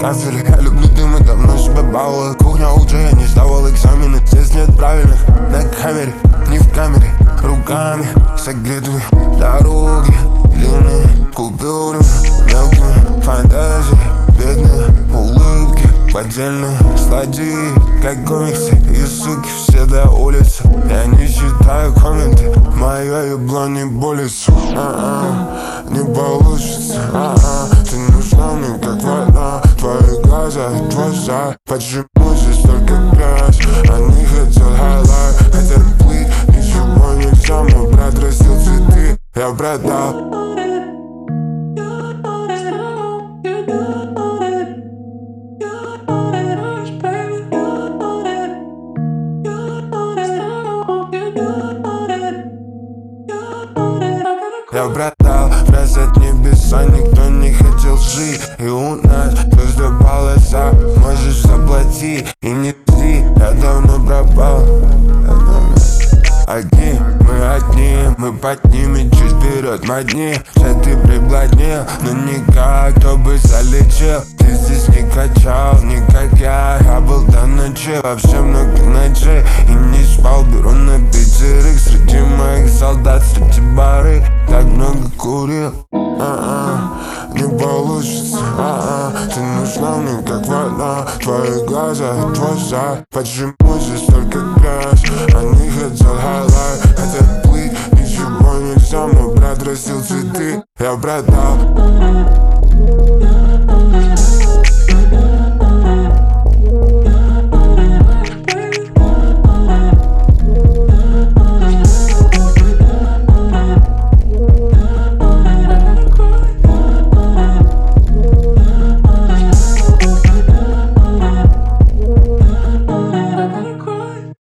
афере. Я люблю дым и давно себя балую. Кухня уже, я не сдавал экзамены. Здесь нет правильных на камере, не в камере. Руками согретые дороги длинные, купюры мелкими, фантазии бедные, улыбки поддельные, злодеи, как комиксы. И суки все до улицы. Я не читаю комменты, моя ебло не болится. Не получится. Ты нужна мне как вода. Твои глаза и твой зад. Почему здесь только грязь? Они хотят хайлайт, хотят плыть. Ничего нельзя, мой брат растил цветы. Я продал. Я продал от небеса, никто не хотел жить. И у нас звезды полоса, можешь заплати и не жди. Я давно пропал. Одни, мы поднимем чуть вперед моднее. Все ты приблотнел, но никак, кто бы залечил. Ты здесь не качал, не как я был до ночи, вообще много ночей. И не спал, беру на пятерых. Среди моих солдат, среди бары так много курил. Не получится. Ты нужна мне как вода. Твои глаза и твой зад. Почему здесь только грязь? Они хотят хайлайт, хотят плыть. Ничего нельзя, мой брат растил цветы. Я продал.